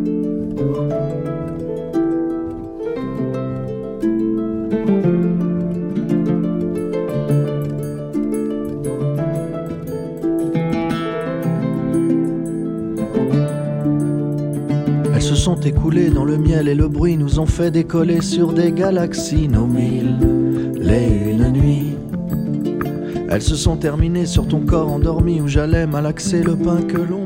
Elles se sont écoulées dans le miel et le bruit nous ont fait décoller sur des galaxies nos mille et une nuits. Elles se sont terminées sur ton corps endormi où j'allais malaxer le pain que l'on